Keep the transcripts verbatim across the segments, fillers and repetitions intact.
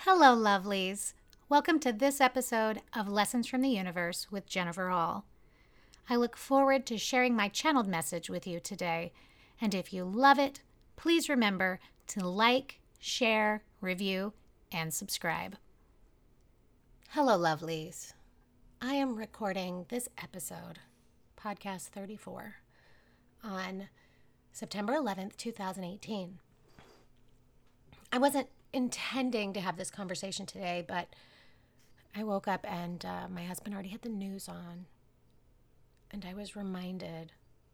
Hello, lovelies. Welcome to this episode of Lessons from the Universe with Jennifer Hall. I look forward to sharing my channeled message with you today, and if you love it, please remember to like, share, review, and subscribe. Hello, lovelies. I am recording this episode, podcast thirty-four, on September eleventh, twenty eighteen. I wasn't intending to have this conversation today, but I woke up and uh, my husband already had the news on, and I was reminded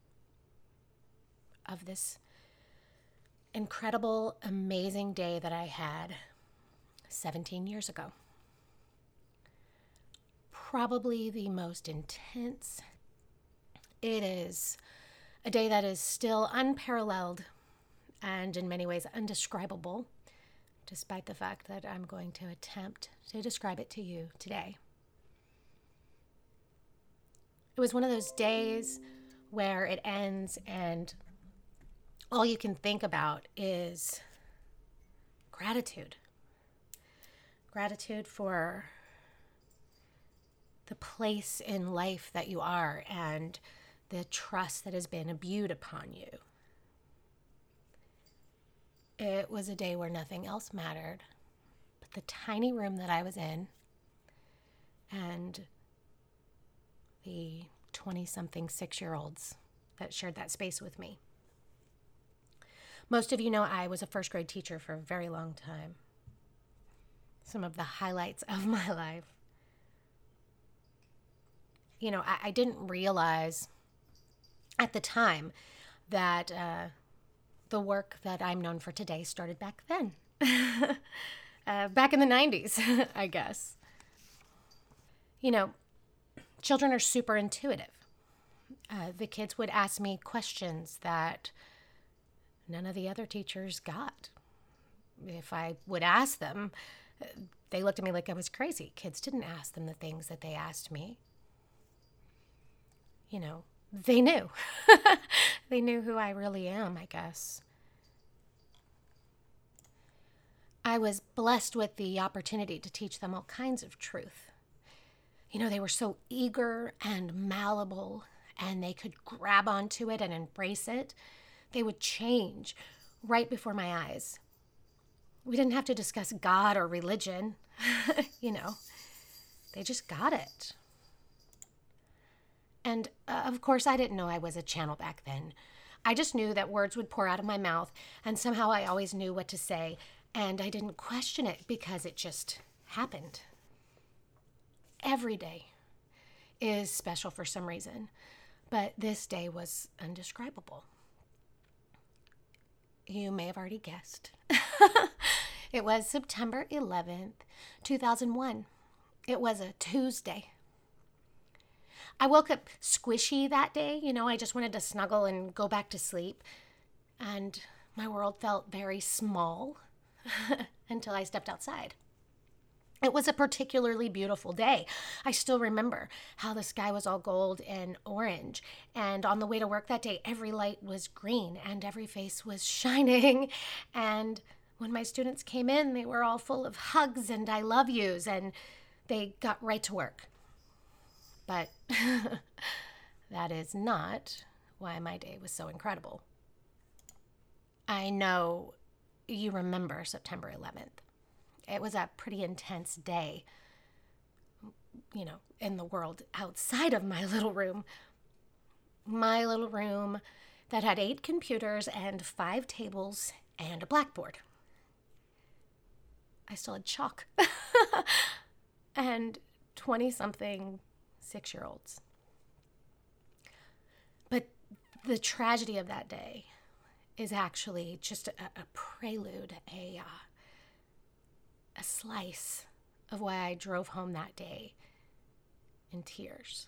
of this incredible, amazing day that I had seventeen years ago. Probably the most intense. It is a day that is still unparalleled and in many ways undescribable, despite the fact that I'm going to attempt to describe it to you today. It was one of those days where it ends and all you can think about is gratitude. Gratitude for the place in life that you are and the trust that has been imbued upon you. It was a day where nothing else mattered but the tiny room that I was in and the twenty-something six-year-olds that shared that space with me. Most of you know I was a first grade teacher for a very long time. Some of the highlights of my life. You know, I, I didn't realize at the time that uh, the work that I'm known for today started back then. uh, back in the nineties, I guess. You know, children are super intuitive. Uh, the kids would ask me questions that none of the other teachers got. If I would ask them, they looked at me like I was crazy. Kids didn't ask them the things that they asked me. You know, they knew. They knew who I really am, I guess. I was blessed with the opportunity to teach them all kinds of truth. You know, they were so eager and malleable, and they could grab onto it and embrace it. They would change right before my eyes. We didn't have to discuss God or religion. You know, they just got it. And uh, of course, I didn't know I was a channel back then. I just knew that words would pour out of my mouth, and somehow I always knew what to say, and I didn't question it because it just happened. Every day is special for some reason, but this day was indescribable. You may have already guessed. It was September eleventh, two thousand one. It was a Tuesday. I woke up squishy that day. You know, I just wanted to snuggle and go back to sleep. And my world felt very small until I stepped outside. It was a particularly beautiful day. I still remember how the sky was all gold and orange. And on the way to work that day, every light was green and every face was shining. And when my students came in, they were all full of hugs and I love yous, and they got right to work. But that is not why my day was so incredible. I know you remember September eleventh. It was a pretty intense day, you know, in the world outside of my little room. My little room that had eight computers and five tables and a blackboard. I still had chalk. And twenty-something six-year-olds. But the tragedy of that day is actually just a, a prelude, a, uh, a slice of why I drove home that day in tears.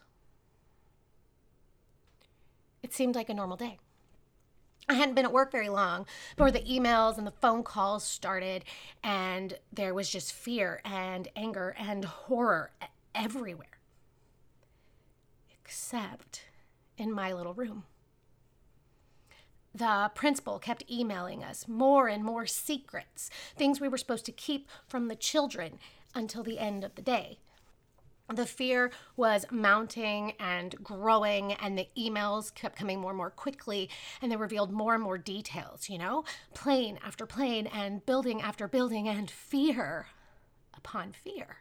It seemed like a normal day. I hadn't been at work very long before the emails and the phone calls started, and there was just fear and anger and horror everywhere. Except in my little room. The principal kept emailing us more and more secrets, things we were supposed to keep from the children until the end of the day. The fear was mounting and growing, and the emails kept coming more and more quickly, and they revealed more and more details, you know, plane after plane and building after building, and fear upon fear.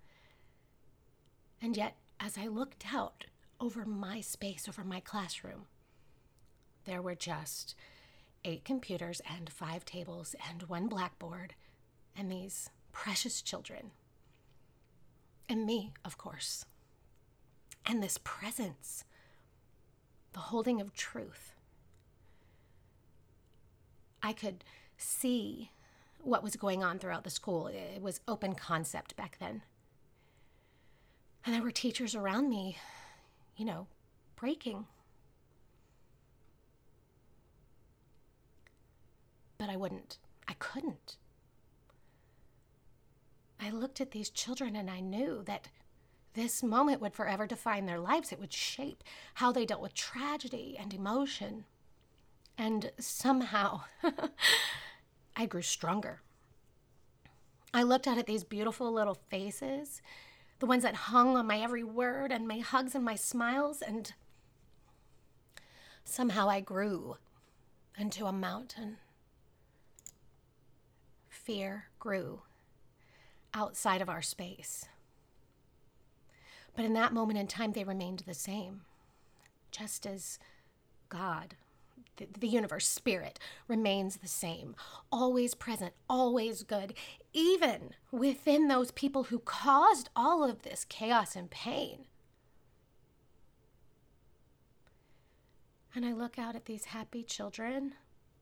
And yet, as I looked out over my space, over my classroom, there were just eight computers and five tables and one blackboard and these precious children. And me, of course. And this presence, the holding of truth. I could see what was going on throughout the school. It was open concept back then. And there were teachers around me, you know, breaking. But I wouldn't. I couldn't. I looked at these children and I knew that this moment would forever define their lives. It would shape how they dealt with tragedy and emotion. And somehow, I grew stronger. I looked out at these beautiful little faces, the ones that hung on my every word and my hugs and my smiles, and somehow I grew into a mountain. Fear grew outside of our space. But in that moment in time, they remained the same, just as God, the, the universe, spirit, remains the same, always present, always good, even within those people who caused all of this chaos and pain. And I look out at these happy children,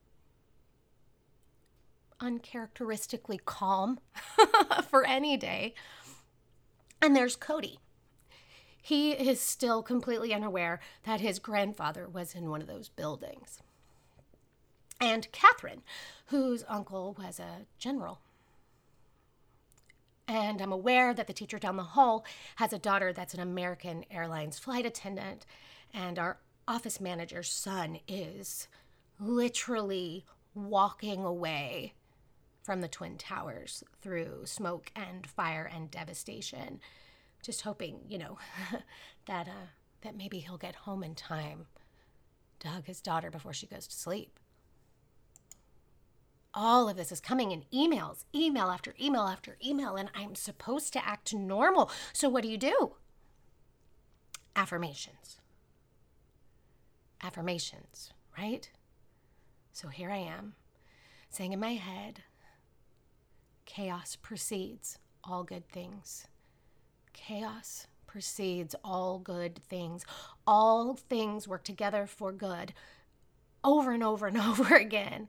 uncharacteristically calm for any day. And there's Cody. He is still completely unaware that his grandfather was in one of those buildings. And Catherine, whose uncle was a general. And I'm aware that the teacher down the hall has a daughter that's an American Airlines flight attendant. And our office manager's son is literally walking away from the Twin Towers through smoke and fire and devastation, just hoping, you know, that uh, that maybe he'll get home in time to hug his daughter before she goes to sleep. All of this is coming in emails, email after email after email, and I'm supposed to act normal. So what do you do? Affirmations. Affirmations, right? So here I am, saying in my head, chaos precedes all good things. Chaos precedes all good things. All things work together for good, over and over and over again.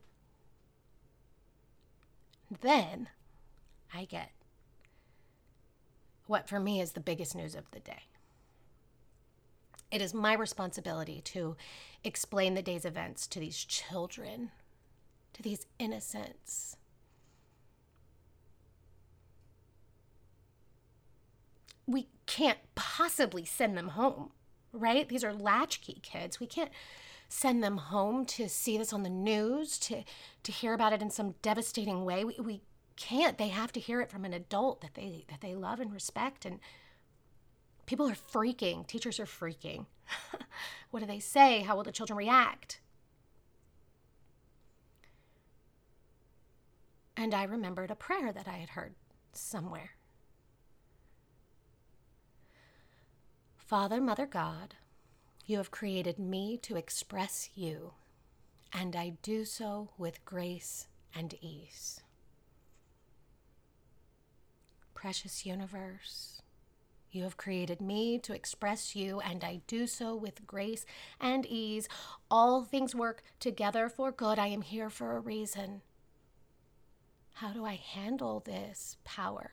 Then I get what for me is the biggest news of the day. It is my responsibility to explain the day's events to these children, to these innocents. We can't possibly send them home, right? These are latchkey kids. We can't send them home to see this on the news, to, to hear about it in some devastating way. We, we can't. They have to hear it from an adult that they that they love and respect. And people are freaking. Teachers are freaking. What do they say? How will the children react? And I remembered a prayer that I had heard somewhere. Father, Mother God, you have created me to express you, and I do so with grace and ease. Precious universe, you have created me to express you, and I do so with grace and ease. All things work together for good. I am here for a reason. How do I handle this power?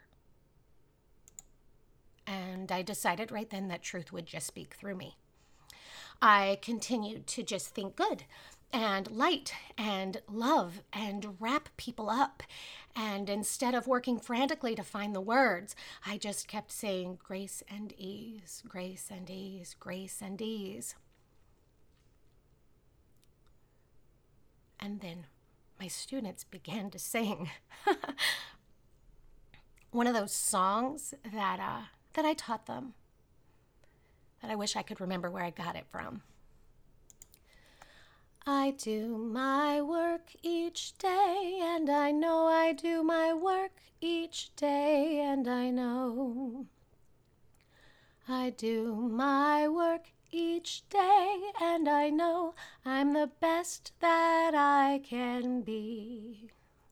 And I decided right then that truth would just speak through me. I continued to just think good and light and love and wrap people up. And instead of working frantically to find the words, I just kept saying grace and ease, grace and ease, grace and ease. And then my students began to sing one of those songs that uh, that I taught them, that I wish I could remember where I got it from. I do my work each day, and I know I do my work each day, and I know I do my work each day, and I know I'm the best that I can be.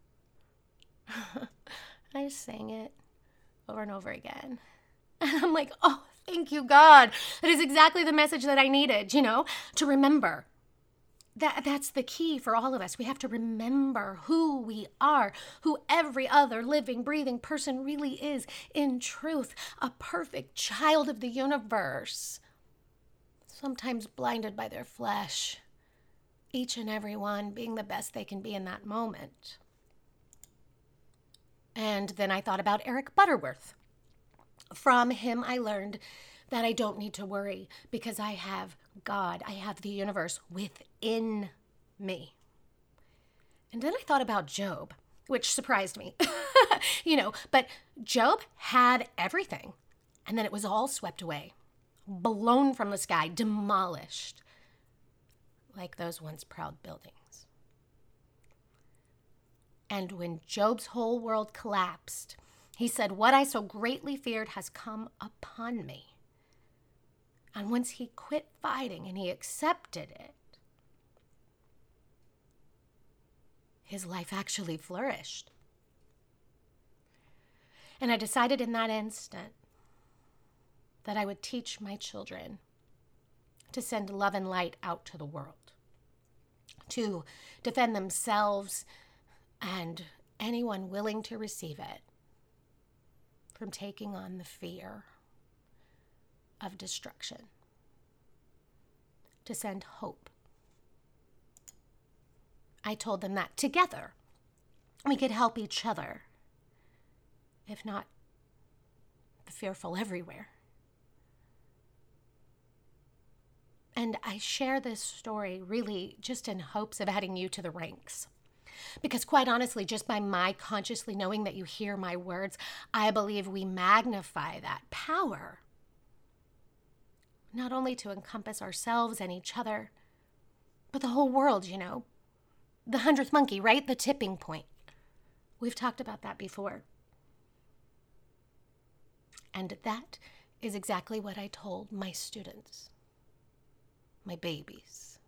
I just sang it over and over again. And I'm like, oh, thank you, God. That is exactly the message that I needed, you know, to remember. That, that's the key for all of us. We have to remember who we are, who every other living, breathing person really is. In truth, a perfect child of the universe. Sometimes blinded by their flesh. Each and every one being the best they can be in that moment. And then I thought about Eric Butterworth. From him, I learned that I don't need to worry because I have God. I have the universe within me. And then I thought about Job, which surprised me. you know, but Job had everything. And then it was all swept away, blown from the sky, demolished, like those once proud buildings. And when Job's whole world collapsed, he said, "What I so greatly feared has come upon me." And once he quit fighting and he accepted it, his life actually flourished. And I decided in that instant that I would teach my children to send love and light out to the world, to defend themselves and anyone willing to receive it from taking on the fear of destruction, to send hope. I told them that together we could help each other, if not the fearful everywhere. And I share this story really just in hopes of adding you to the ranks. Because quite honestly, just by my consciously knowing that you hear my words, I believe we magnify that power. Not only to encompass ourselves and each other, but the whole world, you know. The hundredth monkey, right? The tipping point. We've talked about that before. And that is exactly what I told my students, my babies.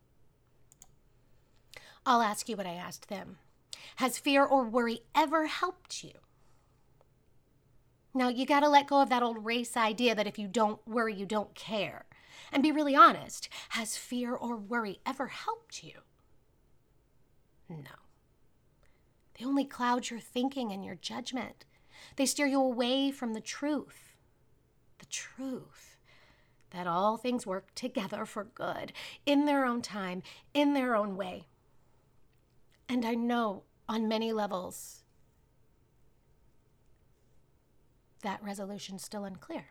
I'll ask you what I asked them. Has fear or worry ever helped you? Now, you got to let go of that old race idea that if you don't worry, you don't care. And be really honest. Has fear or worry ever helped you? No. They only cloud your thinking and your judgment. They steer you away from the truth. The truth that all things work together for good, in their own time, in their own way. And I know on many levels that resolution's still unclear.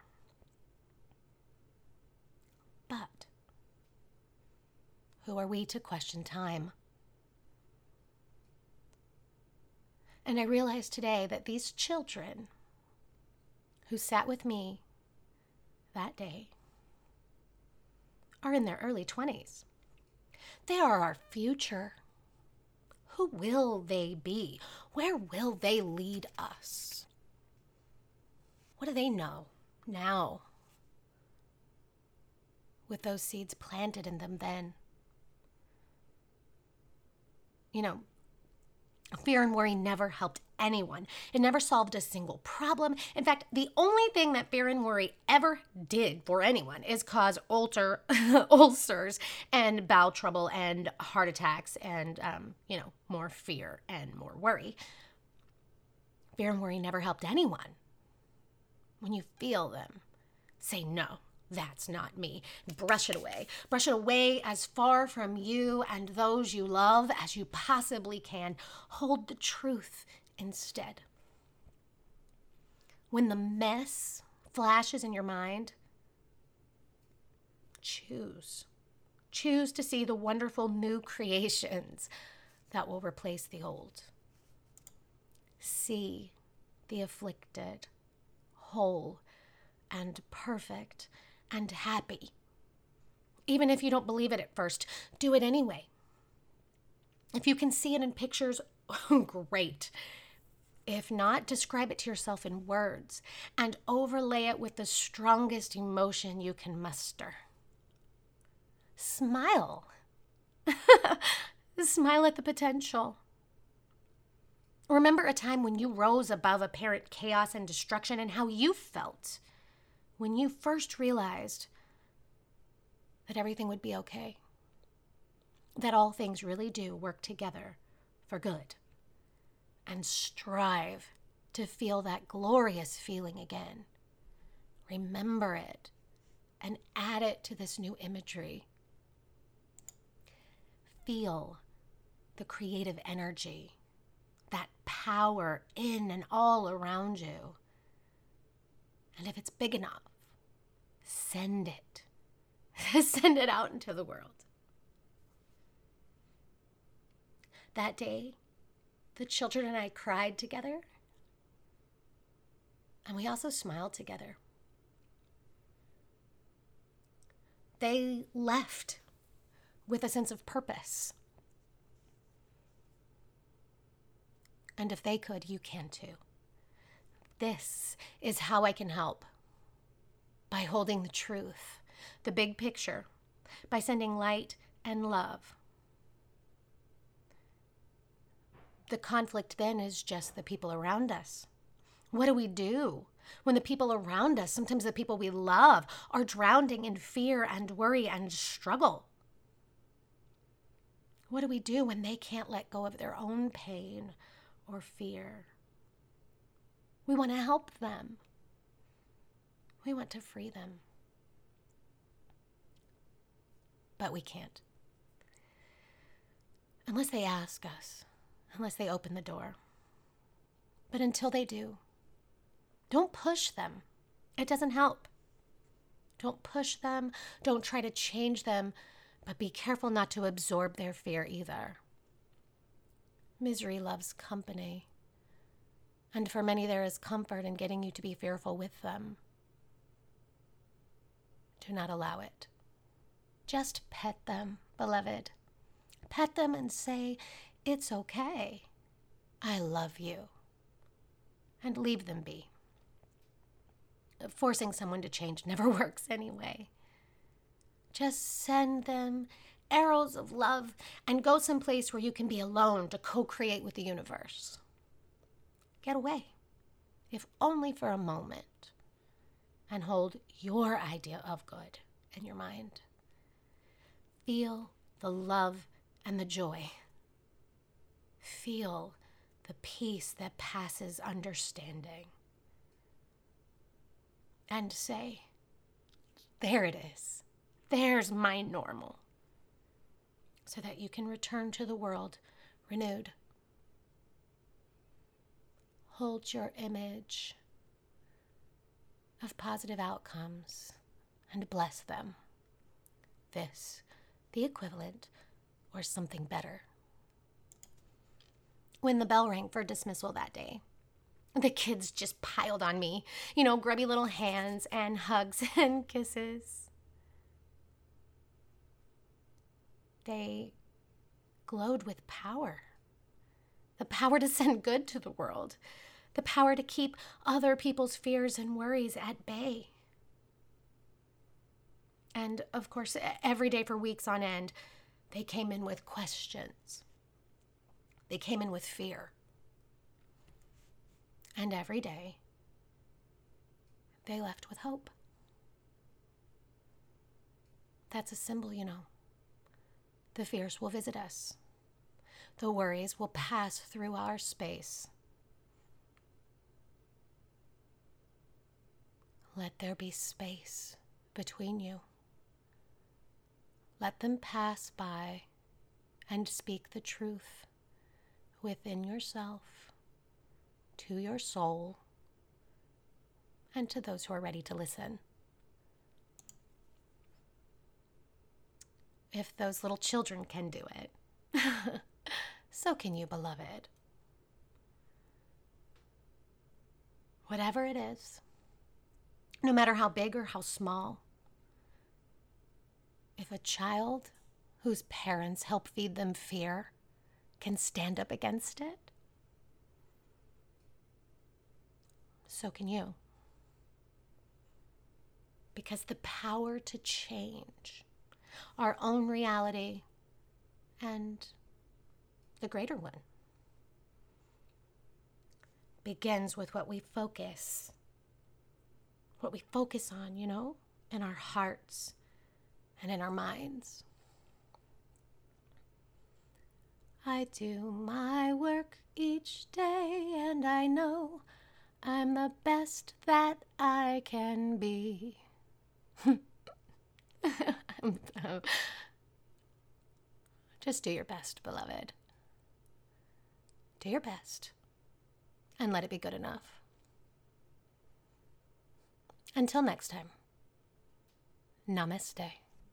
But who are we to question time? And I realized today that these children who sat with me that day are in their early twenties. They are our future. Who will they be? Where will they lead us? What do they know now with those seeds planted in them then? You know, fear and worry never helped anyone. It never solved a single problem. In fact, the only thing that fear and worry ever did for anyone is cause ulcer, ulcers and bowel trouble and heart attacks and, um, you know, more fear and more worry. Fear and worry never helped anyone. When you feel them, say, no, that's not me. Brush it away. Brush it away as far from you and those you love as you possibly can. Hold the truth instead. When the mess flashes in your mind, choose. Choose to see the wonderful new creations that will replace the old. See the afflicted, whole and perfect and happy. Even if you don't believe it at first, do it anyway. If you can see it in pictures, great. If not, describe it to yourself in words and overlay it with the strongest emotion you can muster. Smile. Smile at the potential. Remember a time when you rose above apparent chaos and destruction and how you felt when you first realized that everything would be okay, that all things really do work together for good, and strive to feel that glorious feeling again. Remember it and add it to this new imagery. Feel the creative energy, that power in and all around you. And if it's big enough, send it. Send it out into the world. That day, the children and I cried together, and we also smiled together. They left with a sense of purpose. And if they could, you can too. This is how I can help. By holding the truth, the big picture, by sending light and love. The conflict then is just the people around us. What do we do when the people around us, sometimes the people we love, are drowning in fear and worry and struggle? What do we do when they can't let go of their own pain or fear? We want to help them. We want to free them. But we can't. Unless they ask us, unless they open the door. But until they do, don't push them. It doesn't help. Don't push them. Don't try to change them. But be careful not to absorb their fear either. Misery loves company. And for many, there is comfort in getting you to be fearful with them. Do not allow it. Just pet them, beloved. Pet them and say, "It's okay. I love you." And leave them be. Forcing someone to change never works anyway. Just send them arrows of love and go someplace where you can be alone to co-create with the universe. Get away, if only for a moment, and hold your idea of good in your mind. Feel the love and the joy. Feel the peace that passes understanding. And say, there it is. There's my normal. So that you can return to the world renewed. Hold your image of positive outcomes and bless them. This, the equivalent, or something better. When the bell rang for dismissal that day, the kids just piled on me, you know, grubby little hands and hugs and kisses. They glowed with power. The power to send good to the world. The power to keep other people's fears and worries at bay. And, of course, every day for weeks on end, they came in with questions. They came in with fear. And every day, they left with hope. That's a symbol, you know. The fears will visit us. The worries will pass through our space. Let there be space between you. Let them pass by and speak the truth within yourself, to your soul, and to those who are ready to listen. If those little children can do it, So can you, beloved. Whatever it is, no matter how big or how small, if a child whose parents help feed them fear can stand up against it, so can you. Because the power to change our own reality and the greater one begins with what we focus, what we focus on, you know, in our hearts and in our minds. I do my work each day and I know I'm the best that I can be. Just do your best, beloved. Do your best and let it be good enough. Until next time, namaste.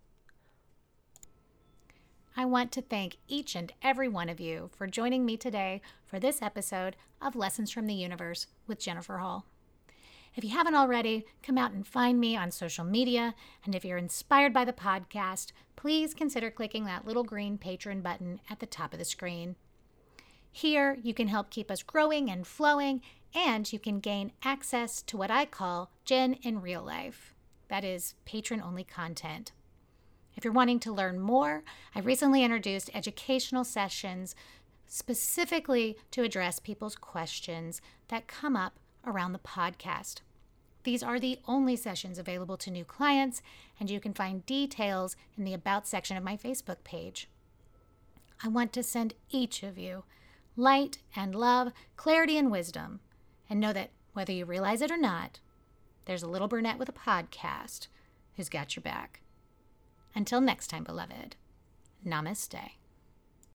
I want to thank each and every one of you for joining me today for this episode of Lessons from the Universe with Jennifer Hall. If you haven't already, come out and find me on social media, and if you're inspired by the podcast, please consider clicking that little green patron button at the top of the screen. Here, you can help keep us growing and flowing, and you can gain access to what I call Jen in Real Life. That is patron-only content. If you're wanting to learn more, I recently introduced educational sessions specifically to address people's questions that come up around the podcast. These are the only sessions available to new clients, and you can find details in the About section of my Facebook page. I want to send each of you light and love, clarity and wisdom, and know that whether you realize it or not, there's a little brunette with a podcast who's got your back. Until next time, beloved, namaste.